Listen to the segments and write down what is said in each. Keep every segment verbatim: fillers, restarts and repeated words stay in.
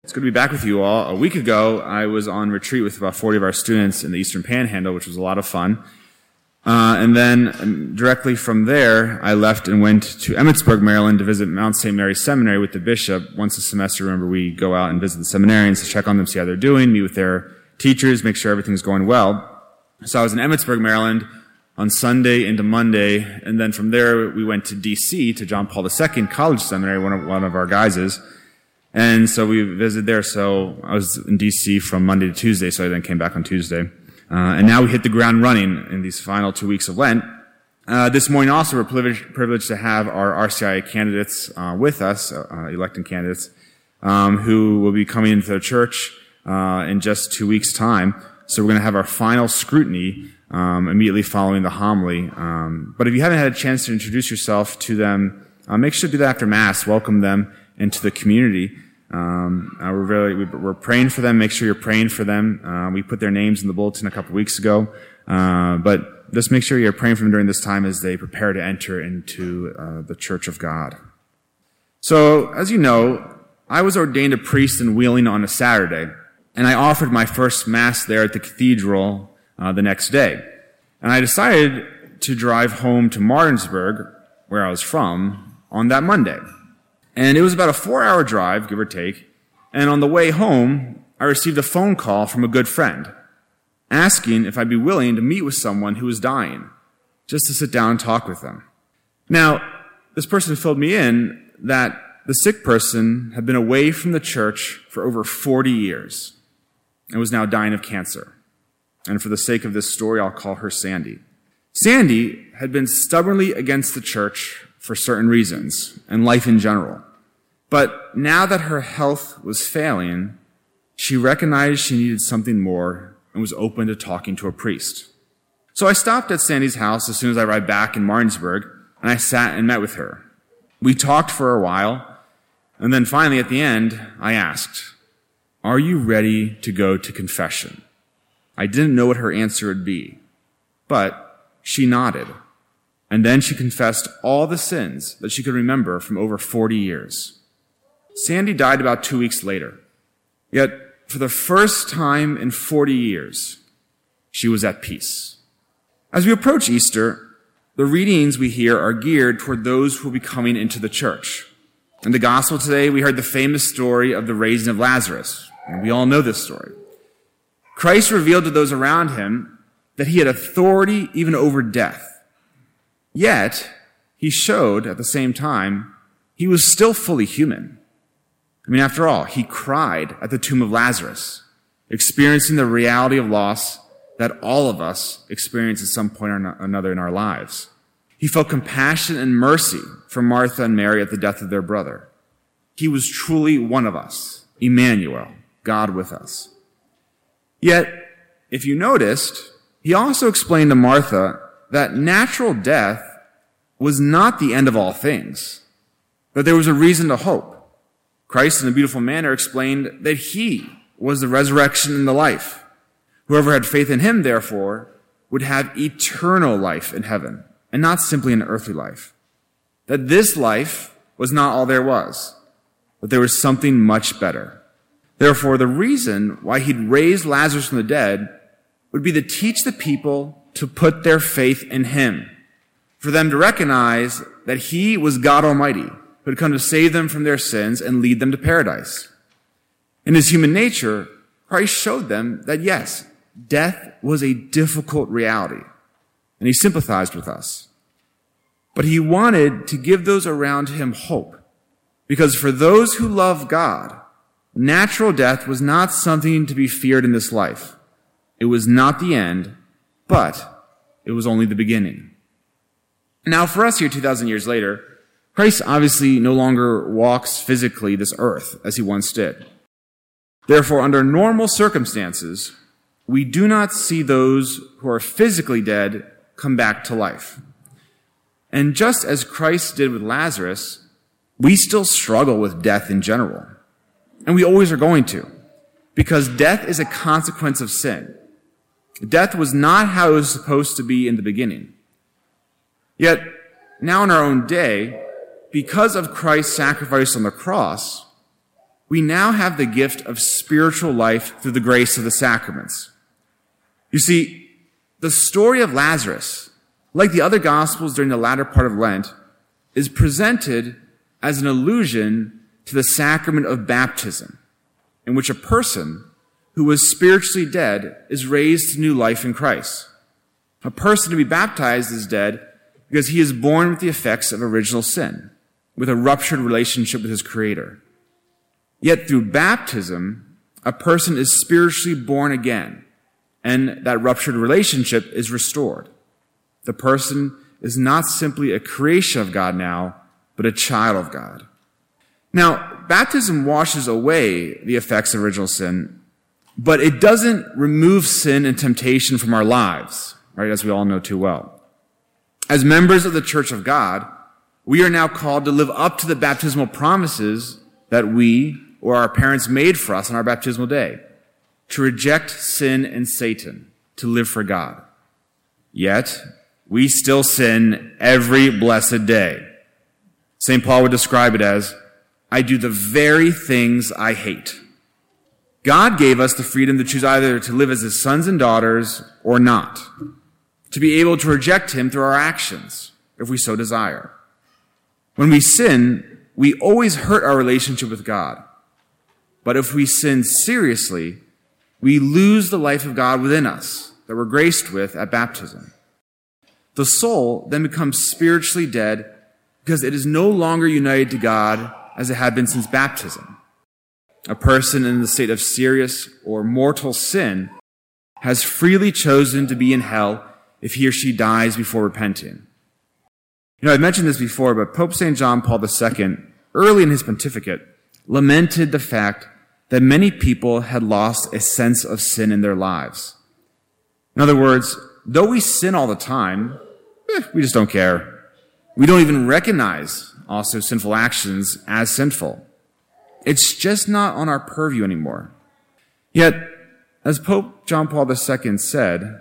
It's good to be back with you all. A week ago, I was on retreat with about forty of our students in the Eastern Panhandle, which was a lot of fun. Uh, and then um, directly from there, I left and went to Emmitsburg, Maryland to visit Mount Saint Mary's Seminary with the bishop. Once a semester, remember, we go out and visit the seminarians to check on them, see how they're doing, meet with their teachers, make sure everything's going well. So I was in Emmitsburg, Maryland on Sunday into Monday, and then from there we went to D C to John Paul the Second College Seminary, one of, one of our guys'. And so we visited there. So I was in D C from Monday to Tuesday, so I then came back on Tuesday. Uh, and now we hit the ground running in these final two weeks of Lent. Uh, this morning also we're privileged, privileged to have our R C I A candidates uh, with us, uh, electing candidates, um, who will be coming into the church uh, in just two weeks' time. So we're going to have our final scrutiny um, immediately following the homily. Um, but if you haven't had a chance to introduce yourself to them, uh, make sure to do that after Mass. Welcome them into the community. Um, uh, we're really, we're praying for them. Make sure you're praying for them. Uh, we put their names in the bulletin a couple weeks ago. Uh, but just make sure you're praying for them during this time as they prepare to enter into, uh, the Church of God. So, as you know, I was ordained a priest in Wheeling on a Saturday, and I offered my first Mass there at the cathedral, uh, the next day. And I decided to drive home to Martinsburg, where I was from, on that Monday. And it was about a four-hour drive, give or take, and on the way home, I received a phone call from a good friend, asking if I'd be willing to meet with someone who was dying, just to sit down and talk with them. Now, this person filled me in that the sick person had been away from the church for over forty years, and was now dying of cancer. And for the sake of this story, I'll call her Sandy. Sandy had been stubbornly against the church for certain reasons, and life in general. But now that her health was failing, she recognized she needed something more and was open to talking to a priest. So I stopped at Sandy's house as soon as I arrived back in Martinsburg, and I sat and met with her. We talked for a while, and then finally at the end, I asked, "Are you ready to go to confession?" I didn't know what her answer would be, but she nodded. And then she confessed all the sins that she could remember from over forty years. Sandy died about two weeks later. Yet, for the first time in forty years, she was at peace. As we approach Easter, the readings we hear are geared toward those who will be coming into the church. In the gospel today, we heard the famous story of the raising of Lazarus. And we all know this story. Christ revealed to those around him that he had authority even over death. Yet, he showed at the same time he was still fully human. I mean, after all, he cried at the tomb of Lazarus, experiencing the reality of loss that all of us experience at some point or another in our lives. He felt compassion and mercy for Martha and Mary at the death of their brother. He was truly one of us, Emmanuel, God with us. Yet, if you noticed, he also explained to Martha that natural death was not the end of all things, that there was a reason to hope. Christ, in a beautiful manner, explained that he was the resurrection and the life. Whoever had faith in him, therefore, would have eternal life in heaven, and not simply an earthly life. That this life was not all there was, but there was something much better. Therefore, the reason why he'd raised Lazarus from the dead would be to teach the people to put their faith in him, for them to recognize that he was God Almighty, who had come to save them from their sins and lead them to paradise. In his human nature, Christ showed them that yes, death was a difficult reality, and he sympathized with us. But he wanted to give those around him hope, because for those who love God, natural death was not something to be feared in this life. It was not the end, but it was only the beginning. Now, for us here two thousand years later, Christ obviously no longer walks physically this earth as he once did. Therefore, under normal circumstances, we do not see those who are physically dead come back to life. And just as Christ did with Lazarus, we still struggle with death in general. And we always are going to, because death is a consequence of sin. Death was not how it was supposed to be in the beginning. Yet, now in our own day, because of Christ's sacrifice on the cross, we now have the gift of spiritual life through the grace of the sacraments. You see, the story of Lazarus, like the other Gospels during the latter part of Lent, is presented as an allusion to the sacrament of baptism, in which a person who was spiritually dead is raised to new life in Christ. A person to be baptized is dead because he is born with the effects of original sin, with a ruptured relationship with his Creator. Yet through baptism, a person is spiritually born again, and that ruptured relationship is restored. The person is not simply a creation of God now, but a child of God. Now, baptism washes away the effects of original sin, but it doesn't remove sin and temptation from our lives, right, as we all know too well. As members of the Church of God, we are now called to live up to the baptismal promises that we or our parents made for us on our baptismal day, to reject sin and Satan, to live for God. Yet, we still sin every blessed day. Saint Paul would describe it as, I do the very things I hate. God gave us the freedom to choose either to live as his sons and daughters or not, to be able to reject him through our actions, if we so desire. When we sin, we always hurt our relationship with God. But if we sin seriously, we lose the life of God within us that we're graced with at baptism. The soul then becomes spiritually dead because it is no longer united to God as it had been since baptism. A person in the state of serious or mortal sin has freely chosen to be in hell if he or she dies before repenting. You know, I've mentioned this before, but Pope Saint John Paul the Second, early in his pontificate, lamented the fact that many people had lost a sense of sin in their lives. In other words, though we sin all the time, eh, we just don't care. We don't even recognize also sinful actions as sinful. It's just not on our purview anymore. Yet, as Pope John Paul the Second said,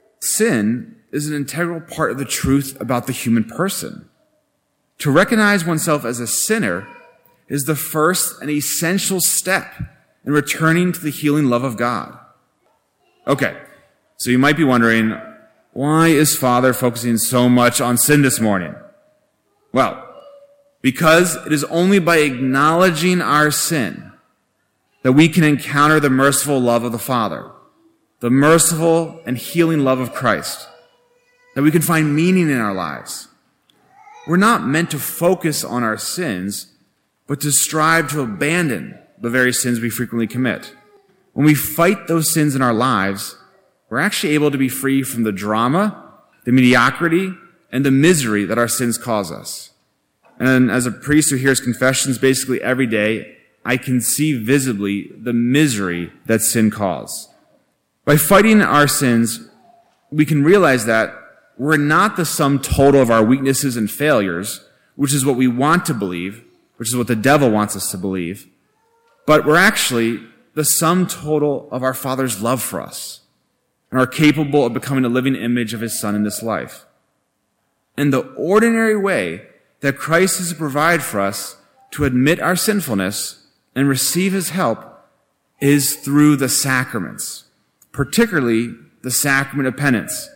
sin is an integral part of the truth about the human person. To recognize oneself as a sinner is the first and essential step in returning to the healing love of God. Okay, so you might be wondering, why is Father focusing so much on sin this morning? Well, because it is only by acknowledging our sin that we can encounter the merciful love of the Father, the merciful and healing love of Christ, that we can find meaning in our lives. We're not meant to focus on our sins, but to strive to abandon the very sins we frequently commit. When we fight those sins in our lives, we're actually able to be free from the drama, the mediocrity, and the misery that our sins cause us. And as a priest who hears confessions basically every day, I can see visibly the misery that sin causes. By fighting our sins, we can realize that we're not the sum total of our weaknesses and failures, which is what we want to believe, which is what the devil wants us to believe, but we're actually the sum total of our Father's love for us and are capable of becoming a living image of his Son in this life. And the ordinary way that Christ is to provide for us to admit our sinfulness and receive his help is through the sacraments, particularly the sacrament of penance.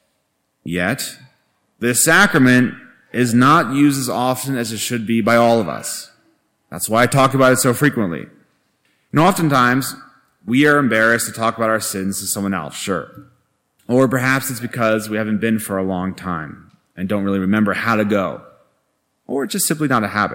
Yet, this sacrament is not used as often as it should be by all of us. That's why I talk about it so frequently. And oftentimes, we are embarrassed to talk about our sins to someone else, sure. Or perhaps it's because we haven't been for a long time and don't really remember how to go. Or it's just simply not a habit.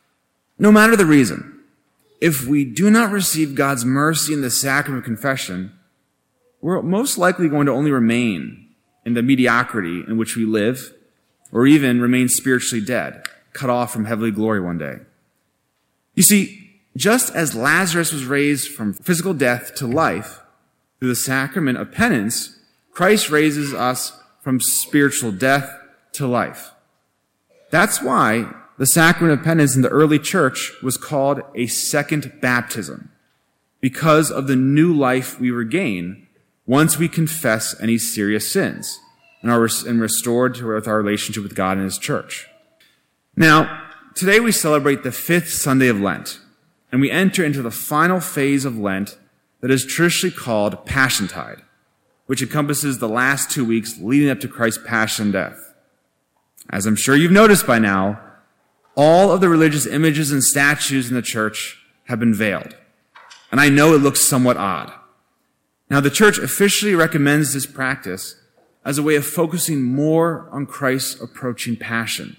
No matter the reason, if we do not receive God's mercy in the sacrament of confession, we're most likely going to only remain in the mediocrity in which we live, or even remain spiritually dead, cut off from heavenly glory one day. You see, just as Lazarus was raised from physical death to life through the sacrament of penance, Christ raises us from spiritual death to life. That's why the sacrament of penance in the early church was called a second baptism, because of the new life we regain once we confess any serious sins and are and restored to our relationship with God and his church. Now, today we celebrate the fifth Sunday of Lent, and we enter into the final phase of Lent that is traditionally called Passiontide, which encompasses the last two weeks leading up to Christ's passion and death. As I'm sure you've noticed by now, all of the religious images and statues in the church have been veiled. And I know it looks somewhat odd. Now, the church officially recommends this practice as a way of focusing more on Christ's approaching passion.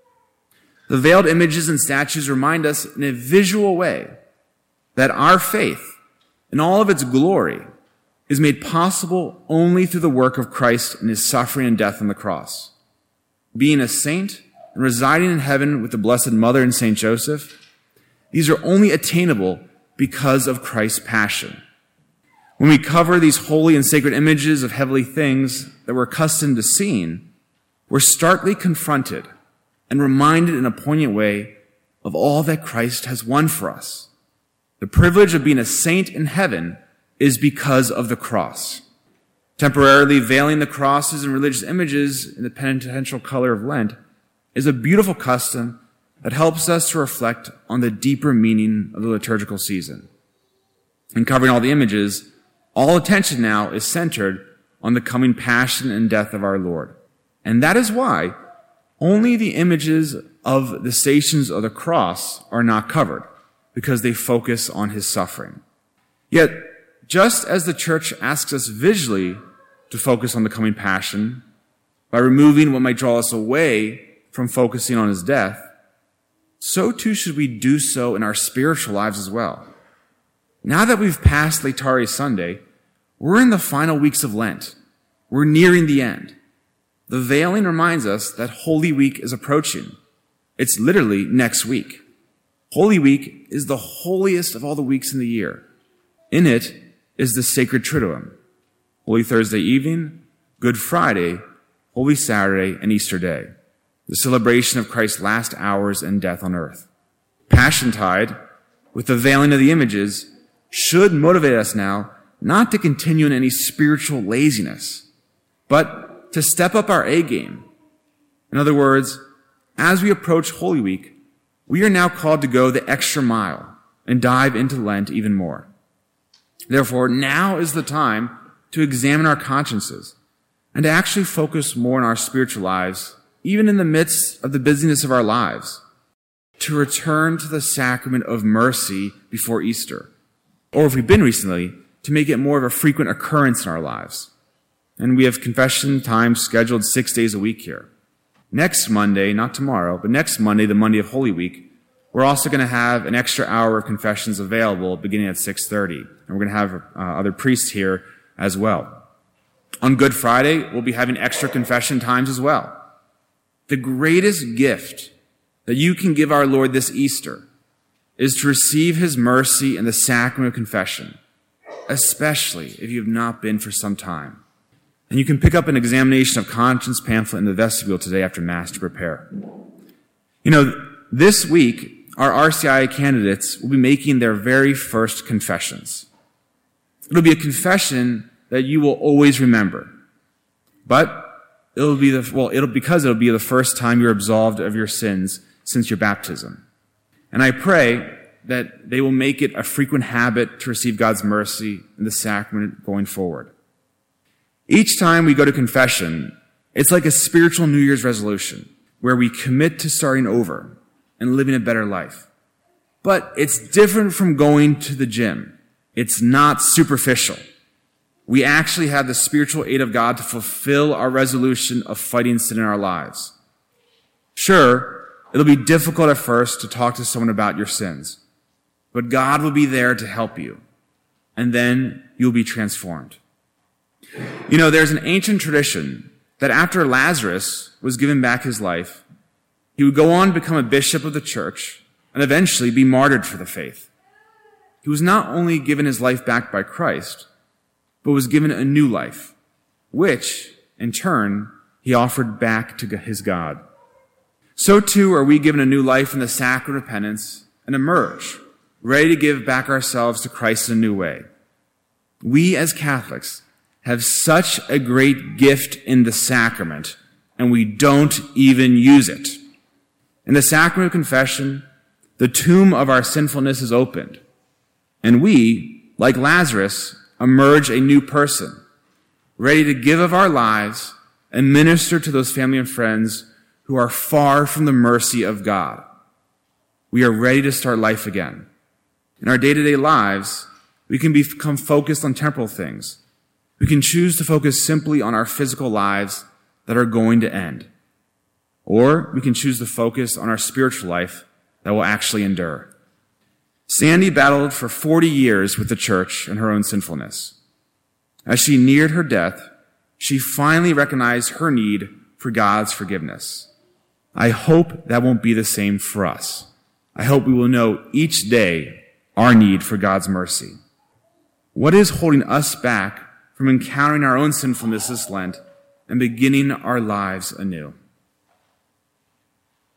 The veiled images and statues remind us in a visual way that our faith, in all of its glory, is made possible only through the work of Christ in his suffering and death on the cross. Being a saint and residing in heaven with the Blessed Mother and Saint Joseph, these are only attainable because of Christ's passion. When we cover these holy and sacred images of heavenly things that we're accustomed to seeing, we're starkly confronted and reminded in a poignant way of all that Christ has won for us. The privilege of being a saint in heaven is because of the cross. Temporarily veiling the crosses and religious images in the penitential color of Lent is a beautiful custom that helps us to reflect on the deeper meaning of the liturgical season. In covering all the images, all attention now is centered on the coming passion and death of our Lord. And that is why only the images of the stations of the cross are not covered, because they focus on his suffering. Yet, just as the church asks us visually to focus on the coming passion by removing what might draw us away from focusing on his death, so too should we do so in our spiritual lives as well. Now that we've passed Laetare Sunday, we're in the final weeks of Lent. We're nearing the end. The veiling reminds us that Holy Week is approaching. It's literally next week. Holy Week is the holiest of all the weeks in the year. In it is the sacred Triduum: Holy Thursday evening, Good Friday, Holy Saturday, and Easter Day, the celebration of Christ's last hours and death on earth. Passiontide, with the veiling of the images, should motivate us now not to continue in any spiritual laziness, but to step up our A game. In other words, as we approach Holy Week, we are now called to go the extra mile and dive into Lent even more. Therefore, now is the time to examine our consciences and to actually focus more on our spiritual lives, even in the midst of the busyness of our lives, to return to the sacrament of mercy before Easter, or if we've been recently, to make it more of a frequent occurrence in our lives. And we have confession time scheduled six days a week here. Next Monday, not tomorrow, but next Monday, the Monday of Holy Week, we're also going to have an extra hour of confessions available beginning at six thirty. And we're going to have uh, other priests here as well. On Good Friday, we'll be having extra confession times as well. The greatest gift that you can give our Lord this Easter is to receive his mercy in the sacrament of confession, especially if you have not been for some time. And you can pick up an examination of conscience pamphlet in the vestibule today after Mass to prepare. You know, this week, our R C I A candidates will be making their very first confessions. It'll be a confession that you will always remember. But it'll be the, well, it'll, because it'll be the first time you're absolved of your sins since your baptism. And I pray that they will make it a frequent habit to receive God's mercy in the sacrament going forward. Each time we go to confession, it's like a spiritual New Year's resolution where we commit to starting over and living a better life. But it's different from going to the gym. It's not superficial. We actually have the spiritual aid of God to fulfill our resolution of fighting sin in our lives. Sure, it'll be difficult at first to talk to someone about your sins, but God will be there to help you, and then you'll be transformed. You know, there's an ancient tradition that after Lazarus was given back his life, he would go on to become a bishop of the church and eventually be martyred for the faith. He was not only given his life back by Christ, but was given a new life, which, in turn, he offered back to his God. So too are we given a new life in the sacrament of penance and emerge, ready to give back ourselves to Christ in a new way. We as Catholics have such a great gift in the sacrament, and we don't even use it. In the sacrament of confession, the tomb of our sinfulness is opened, and we, like Lazarus, emerge a new person, ready to give of our lives and minister to those family and friends who are far from the mercy of God. We are ready to start life again. In our day-to-day lives, we can become focused on temporal things. We can choose to focus simply on our physical lives that are going to end. Or we can choose to focus on our spiritual life that will actually endure. Sandy battled for forty years with the church and her own sinfulness. As she neared her death, she finally recognized her need for God's forgiveness. I hope that won't be the same for us. I hope we will know each day our need for God's mercy. What is holding us back from encountering our own sinfulness this Lent and beginning our lives anew?